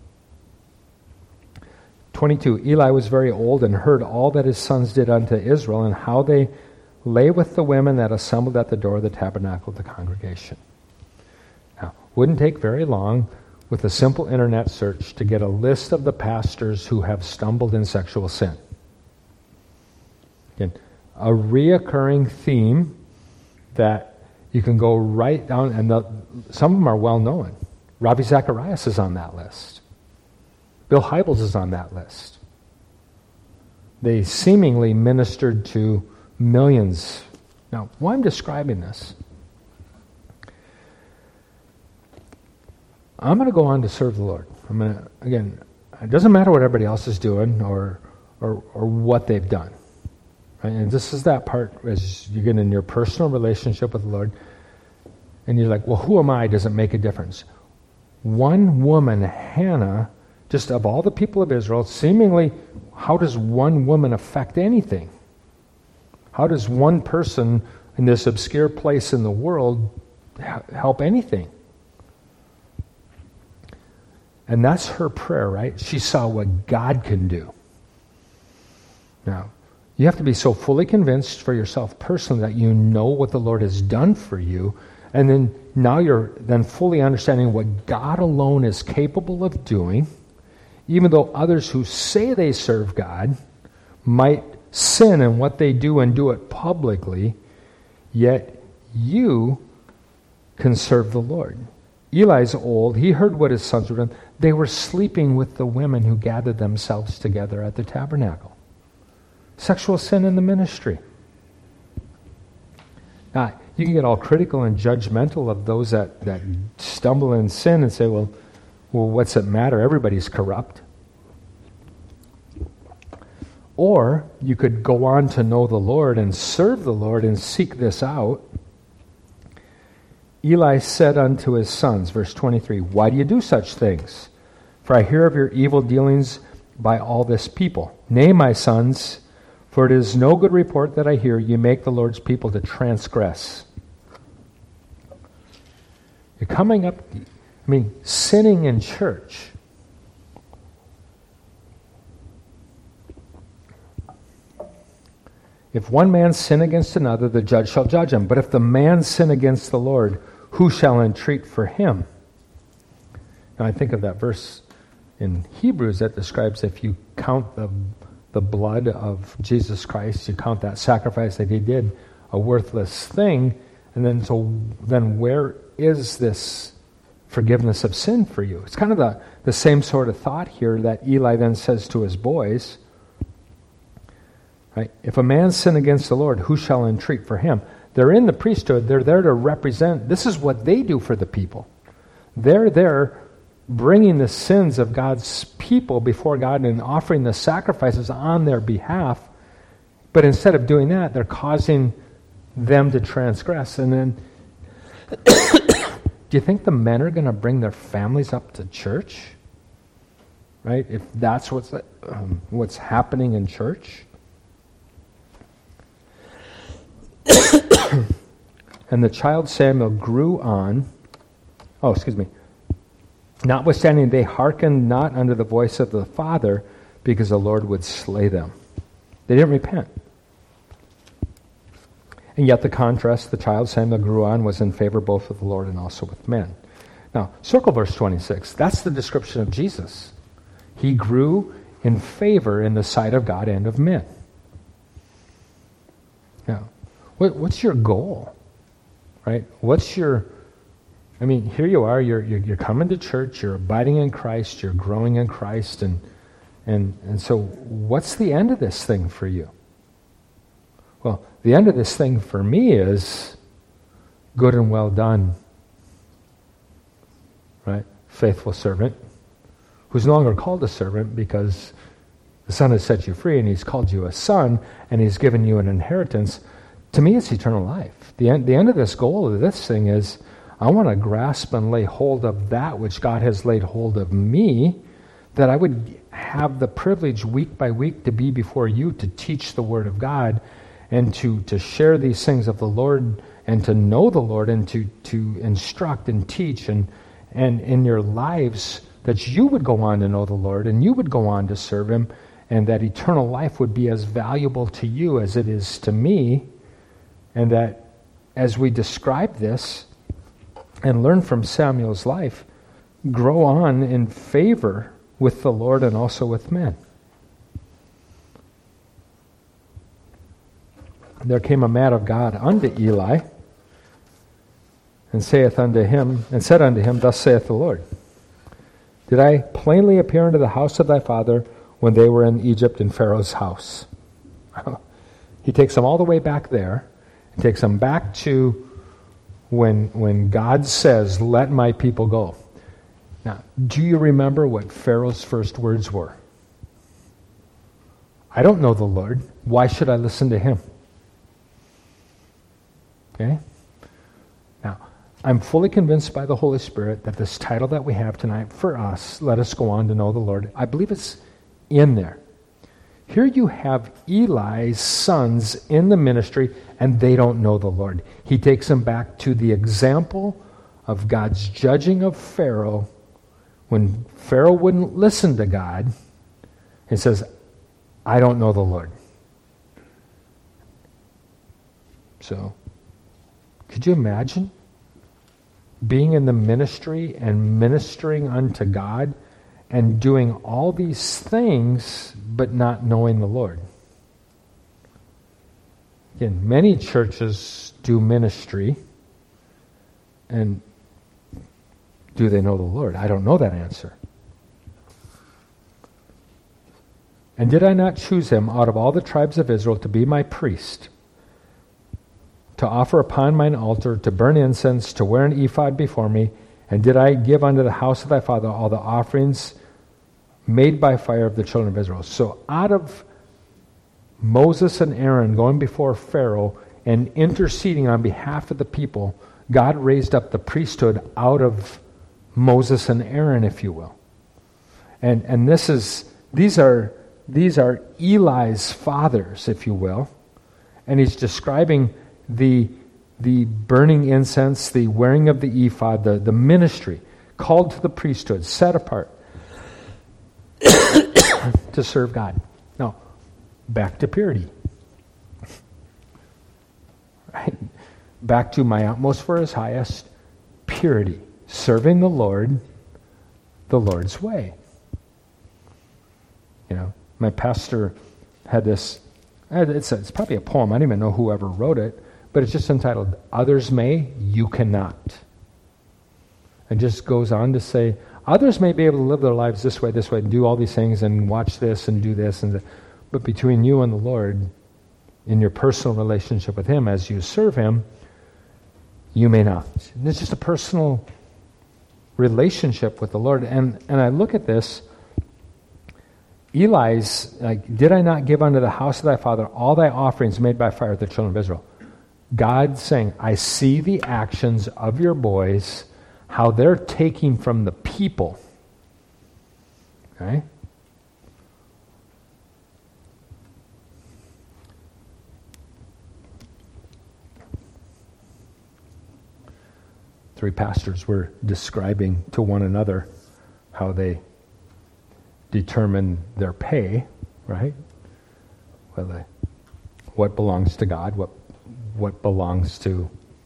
22, Eli was very old and heard all that his sons did unto Israel and how they lay with the women that assembled at the door of the tabernacle of the congregation. Now, wouldn't take very long with a simple internet search to get a list of the pastors who have stumbled in sexual sin. Again, a reoccurring theme that you can go right down, and some of them are well known. Ravi Zacharias is on that list. Bill Hybels is on that list. They seemingly ministered to millions. Now, why I'm describing this, I'm going to go on to serve the Lord. I'm going to, again, it doesn't matter what everybody else is doing or what they've done. Right? And this is that part as you get in your personal relationship with the Lord, and you're like, well, who am I? Does it make a difference? One woman, Hannah, just of all the people of Israel, seemingly, how does one woman affect anything? How does one person in this obscure place in the world help anything? And that's her prayer, right? She saw what God can do. Now, you have to be so fully convinced for yourself personally that you know what the Lord has done for you, and then now you're then fully understanding what God alone is capable of doing, even though others who say they serve God might sin in what they do and do it publicly, yet you can serve the Lord. Eli's old. He heard what his sons were doing. They were sleeping with the women who gathered themselves together at the tabernacle. Sexual sin in the ministry. Now, you can get all critical and judgmental of those that stumble in sin and say, well, what's it matter? Everybody's corrupt. Or you could go on to know the Lord and serve the Lord and seek this out. Eli said unto his sons, verse 23, why do you do such things? For I hear of your evil dealings by all this people. Nay, my sons, for it is no good report that I hear you make the Lord's people to transgress. You're coming up, sinning in church. If one man sin against another, the judge shall judge him. But if the man sin against the Lord, who shall entreat for him? Now I think of that verse in Hebrews that describes if you count the blood of Jesus Christ, you count that sacrifice that he did a worthless thing, and then where is this forgiveness of sin for you? It's kind of the same sort of thought here that Eli then says to his boys. Right? If a man sin against the Lord, who shall entreat for him? They're in the priesthood. They're there to represent. This is what they do for the people. They're there bringing the sins of God's people before God and offering the sacrifices on their behalf. But instead of doing that, they're causing them to transgress. And then, do you think the men are going to bring their families up to church? Right? If that's what's happening in church? And the child Samuel grew on. Notwithstanding, they hearkened not unto the voice of the father, because the Lord would slay them. They didn't repent. And yet the contrast, the child Samuel grew on, was in favor both with the Lord and also with men. Now, circle verse 26. That's the description of Jesus. He grew in favor in the sight of God and of men. Now, what's your goal? Right? Here you are, you're coming to church, you're abiding in Christ, you're growing in Christ, and so what's the end of this thing for you? Well, the end of this thing for me is good and well done, right? Faithful servant, who's no longer called a servant because the Son has set you free and he's called you a son and he's given you an inheritance. To me, it's eternal life. The end of this goal of this thing is I want to grasp and lay hold of that which God has laid hold of me, that I would have the privilege week by week to be before you to teach the Word of God and to share these things of the Lord and to know the Lord and to instruct and teach and and in your lives that you would go on to know the Lord and you would go on to serve him, and that eternal life would be as valuable to you as it is to me, and that as we describe this and learn from Samuel's life, grow on in favor with the Lord and also with men. There came a man of God unto Eli, and said unto him, Thus saith the Lord, Did I plainly appear unto the house of thy father when they were in Egypt in Pharaoh's house? He takes them all the way back there, and takes them back to when God says, let my people go. Now, do you remember what Pharaoh's first words were? I don't know the Lord. Why should I listen to him? Okay? Now, I'm fully convinced by the Holy Spirit that this title that we have tonight for us, Let Us Go On to Know the Lord, I believe it's in there. Here you have Eli's sons in the ministry, and they don't know the Lord. He takes them back to the example of God's judging of Pharaoh when Pharaoh wouldn't listen to God. He says, I don't know the Lord. So, could you imagine being in the ministry and ministering unto God and doing all these things but not knowing the Lord? Again, many churches do ministry, and do they know the Lord? I don't know that answer. And did I not choose him out of all the tribes of Israel to be my priest, to offer upon mine altar, to burn incense, to wear an ephod before me? And did I give unto the house of thy father all the offerings made by fire of the children of Israel? So out of Moses and Aaron going before Pharaoh and interceding on behalf of the people, God raised up the priesthood out of Moses and Aaron, if you will. And these are Eli's fathers, if you will. And he's describing the burning incense, the wearing of the ephod, the ministry, called to the priesthood, set apart to serve God. Now, back to purity. Right? Back to my utmost for his highest, purity. Serving the Lord, the Lord's way. You know, my pastor had this, it's probably a poem, I don't even know whoever wrote it, but it's just entitled, Others May, You Cannot. And just goes on to say, others may be able to live their lives this way, and do all these things, and watch this, and do this, but between you and the Lord, in your personal relationship with him, as you serve him, you may not. And it's just a personal relationship with the Lord. And I look at this, Eli's, like, did I not give unto the house of thy father all thy offerings made by fire of the children of Israel? God saying, I see the actions of your boys, how they're taking from the people. Okay? Three pastors were describing to one another how they determine their pay, right? Well, what belongs to God, what belongs to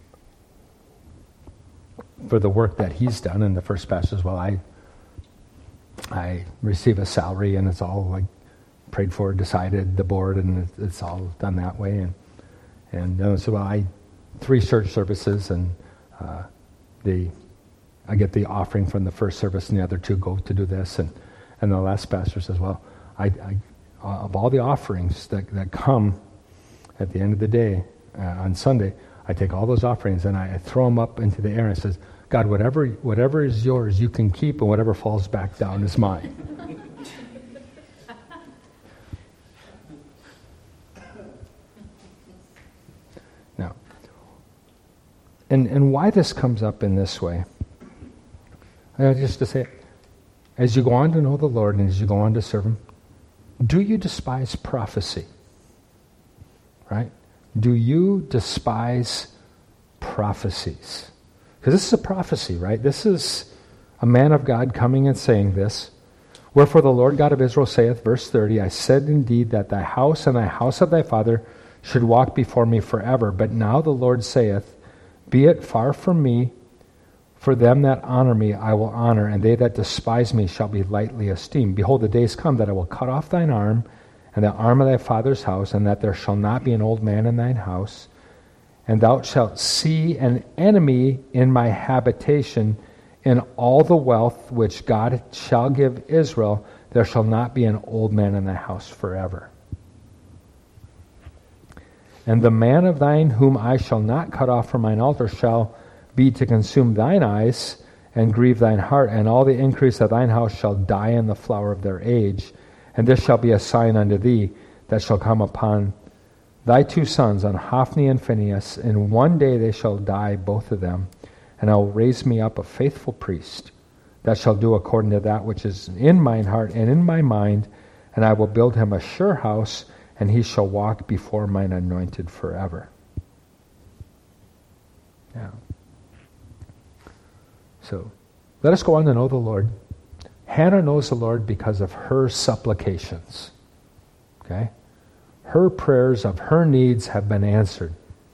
for the work that he's done. And the first pastor says, well, I receive a salary, and it's all like prayed for, decided, the board, and it's all done that way. And so, well, 3 church services, and I get the offering from the first service, and the other 2 go to do this. And the last pastor says, well, I of all the offerings that come at the end of the day on Sunday, I take all those offerings and I throw them up into the air, and says, God, whatever is yours, you can keep, and whatever falls back down is mine. Now, and why this comes up in this way, just to say, as you go on to know the Lord and as you go on to serve him, do you despise prophecy? Right? Do you despise prophecies? Because this is a prophecy, right? This is a man of God coming and saying this. Wherefore the Lord God of Israel saith, verse 30, I said indeed that thy house and thy house of thy father should walk before me forever. But now the Lord saith, be it far from me, for them that honor me I will honor, and they that despise me shall be lightly esteemed. Behold, the days come that I will cut off thine arm, and the arm of thy father's house, and that there shall not be an old man in thine house. And thou shalt see an enemy in my habitation. In all the wealth which God shall give Israel, there shall not be an old man in thy house forever. And the man of thine whom I shall not cut off from mine altar shall be to consume thine eyes and grieve thine heart, and all the increase of thine house shall die in the flower of their age. And this shall be a sign unto thee that shall come upon thy two sons, on Hophni and Phinehas. In one day they shall die, both of them. And I will raise me up a faithful priest that shall do according to that which is in mine heart and in my mind. And I will build him a sure house, and he shall walk before mine anointed forever. Yeah. So, let us go on to know the Lord. Hannah knows the Lord because of her supplications. Okay? Her prayers of her needs have been answered.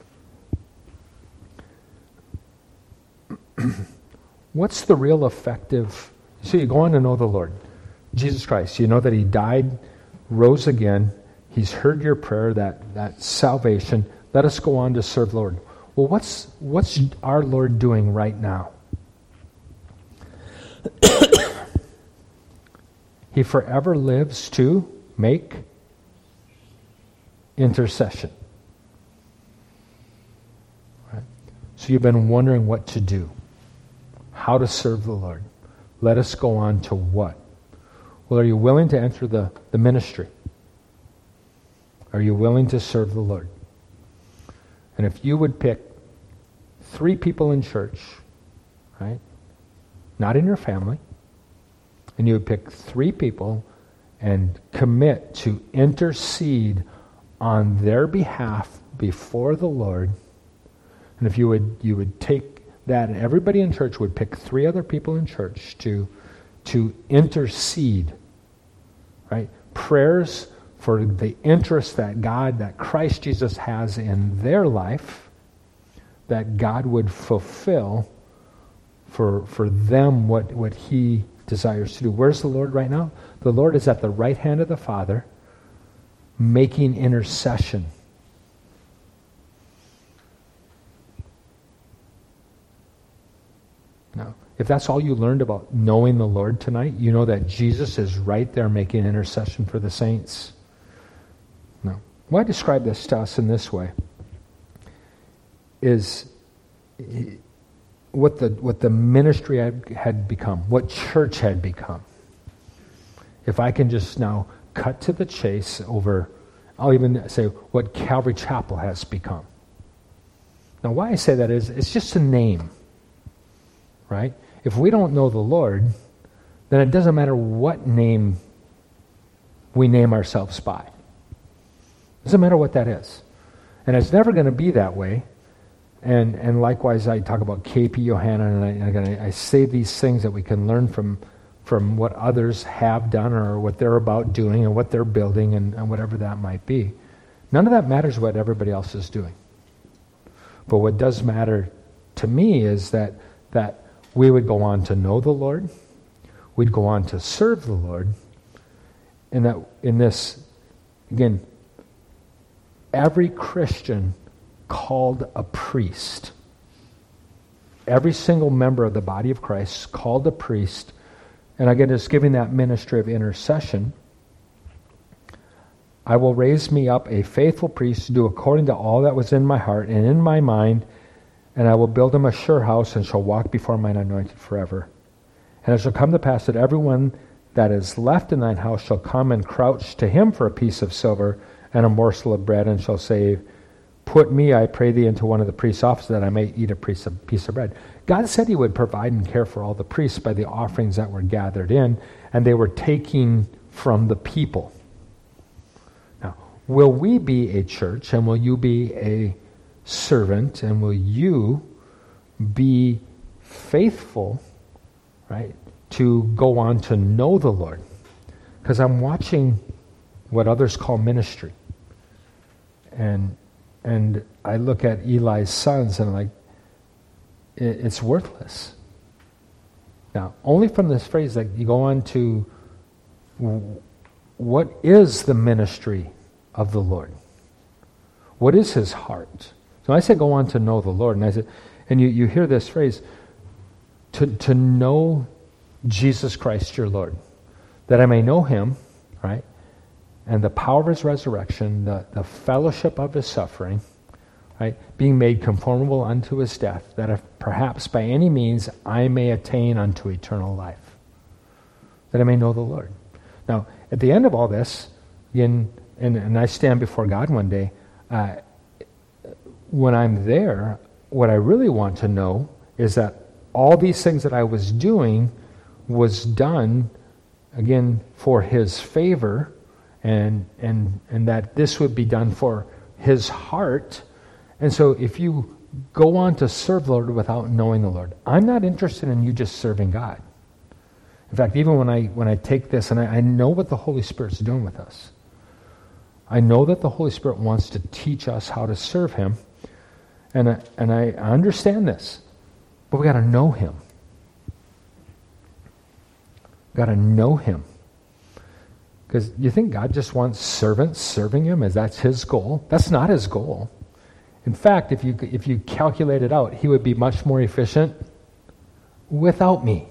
What's the real effective... So you go on to know the Lord. Jesus Christ. You know that he died, rose again. He's heard your prayer, that salvation. Let us go on to serve the Lord. Well, what's our Lord doing right now? He forever lives to make intercession. Right? So you've been wondering what to do, how to serve the Lord. Let us go on to what? Well, are you willing to enter the ministry? Are you willing to serve the Lord? And if you would pick 3 people in church, right? Not in your family, and you would pick 3 people and commit to intercede on their behalf before the Lord. And if you would take that, and everybody in church would pick 3 other people in church to intercede, right? Prayers for the interest that Christ Jesus has in their life, that God would fulfill for them what he desires to do. Where's the Lord right now? The Lord is at the right hand of the Father, making intercession. Now, if that's all you learned about knowing the Lord tonight, you know that Jesus is right there making intercession for the saints. Now, why I describe this to us in this way is what the ministry had become, what church had become. If I can just now cut to the chase over, I'll even say what Calvary Chapel has become. Now, why I say that is, it's just a name, right? If we don't know the Lord, then it doesn't matter what name we name ourselves by. It doesn't matter what that is. And it's never going to be that way. And likewise, I talk about KP Yohanan, and I say these things that we can learn from what others have done or what they're about doing and what they're building and whatever that might be. None of that matters what everybody else is doing. But what does matter to me is that we would go on to know the Lord, we'd go on to serve the Lord, and that in this, again, every Christian called a priest. Every single member of the body of Christ called a priest, and again, just giving that ministry of intercession. I will raise me up a faithful priest to do according to all that was in my heart and in my mind, and I will build him a sure house, and shall walk before mine anointed forever. And it shall come to pass that everyone that is left in thine house shall come and crouch to him for a piece of silver and a morsel of bread, and shall say, put me, I pray thee, into one of the priest's offices, that I may eat a piece of bread. God said he would provide and care for all the priests by the offerings that were gathered in, and they were taking from the people. Now, will we be a church, and will you be a servant, and will you be faithful, right? To go on to know the Lord. Because I'm watching what others call ministry. And I look at Eli's sons and I'm like, it's worthless. Now, only from this phrase that you go on to, what is the ministry of the Lord? What is his heart? So I say go on to know the Lord. And I said, and you hear this phrase, to know Jesus Christ your Lord, that I may know him, right? And the power of his resurrection, the fellowship of his suffering, right? Being made conformable unto his death, that if perhaps by any means I may attain unto eternal life, that I may know the Lord. Now, at the end of all this, again, and I stand before God one day, when I'm there, what I really want to know is that all these things that I was doing was done, again, for his favor, and that this would be done for his heart. And so if you go on to serve the Lord without knowing the Lord, I'm not interested in you just serving God. In fact, even when I take this, and I know what the Holy Spirit's doing with us, I know that the Holy Spirit wants to teach us how to serve him, and I understand this, but we got to know him. Got to know him. Because you think God just wants servants serving him, as that's his goal? That's not his goal. In fact, if you calculate it out, he would be much more efficient without me.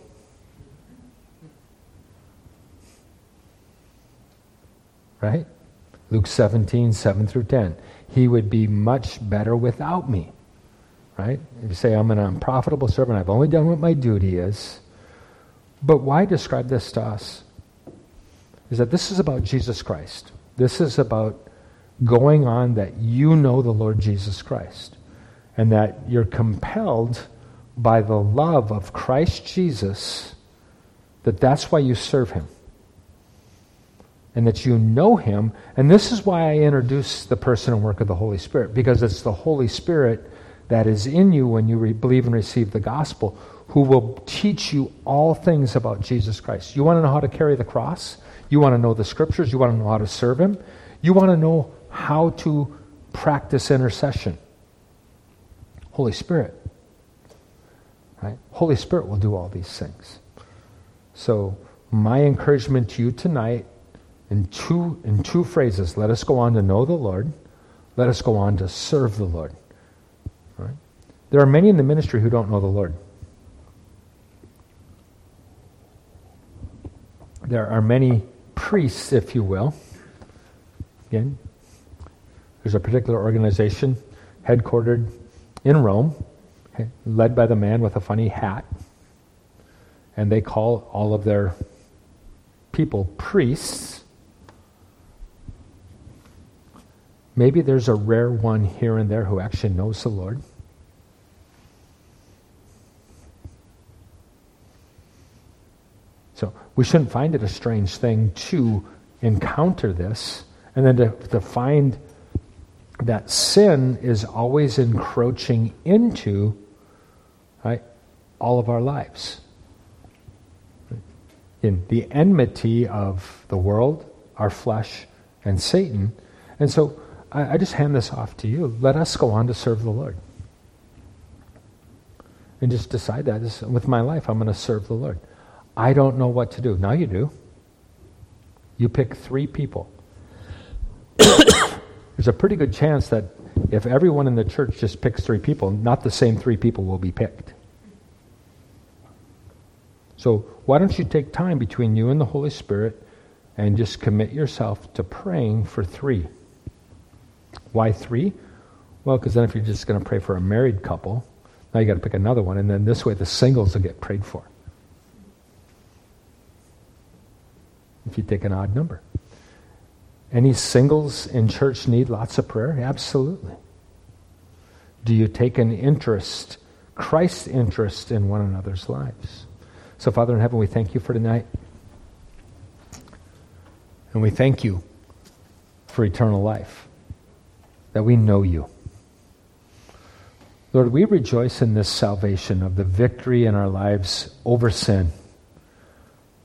Right? Luke 17, 7 through 10. He would be much better without me. Right? If you say, I'm an unprofitable servant, I've only done what my duty is. But why describe this to us? Is that this is about Jesus Christ. This is about going on that you know the Lord Jesus Christ. And that you're compelled by the love of Christ Jesus, that's why you serve him. And that you know him. And this is why I introduce the person and work of the Holy Spirit. Because it's the Holy Spirit that is in you when you believe and receive the gospel, who will teach you all things about Jesus Christ. You want to know how to carry the cross? You want to know the scriptures? You want to know how to serve him? You want to know how to practice intercession? Holy Spirit. Right? Holy Spirit will do all these things. So my encouragement to you tonight, in two phrases, let us go on to know the Lord. Let us go on to serve the Lord. Right? There are many in the ministry who don't know the Lord. There are many priests, if you will. Again, there's a particular organization headquartered in Rome, led by the man with a funny hat, and they call all of their people priests. Maybe there's a rare one here and there who actually knows the Lord. So we shouldn't find it a strange thing to encounter this, and then to find that sin is always encroaching into, right, all of our lives. In the enmity of the world, our flesh, and Satan. And so I just hand this off to you. Let us go on to serve the Lord. And just decide that with my life, I'm going to serve the Lord. I don't know what to do. Now you do. You pick 3 people. There's a pretty good chance that if everyone in the church just picks 3 people, not the same 3 people will be picked. So why don't you take time between you and the Holy Spirit and just commit yourself to praying for 3. Why 3? Well, because then if you're just going to pray for a married couple, now you got to pick another one, and then this way the singles will get prayed for. If you take an odd number. Any singles in church need lots of prayer? Absolutely. Do you take an interest, Christ's interest, in one another's lives? So, Father in heaven, we thank you for tonight. And we thank you for eternal life, that we know you. Lord, we rejoice in this salvation of the victory in our lives over sin,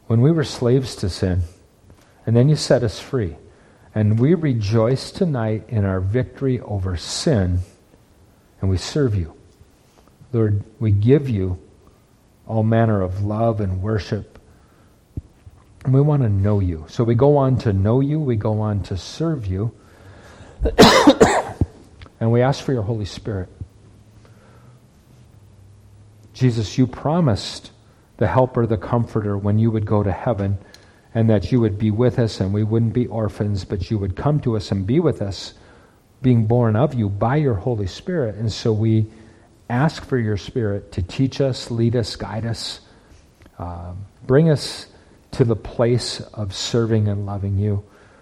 when we were slaves to sin, and then you set us free. And we rejoice tonight in our victory over sin, and we serve you. Lord, we give you all manner of love and worship, and we want to know you. So we go on to know you, we go on to serve you, and we ask for your Holy Spirit. Jesus, you promised the helper, the comforter, when you would go to heaven, and that you would be with us and we wouldn't be orphans, but you would come to us and be with us, being born of you by your Holy Spirit. And so we ask for your Spirit to teach us, lead us, guide us, bring us to the place of serving and loving you,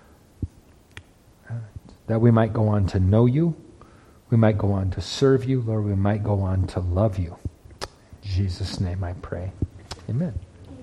that we might go on to know you, we might go on to serve you, Lord, we might go on to love you. In Jesus' name I pray. Amen.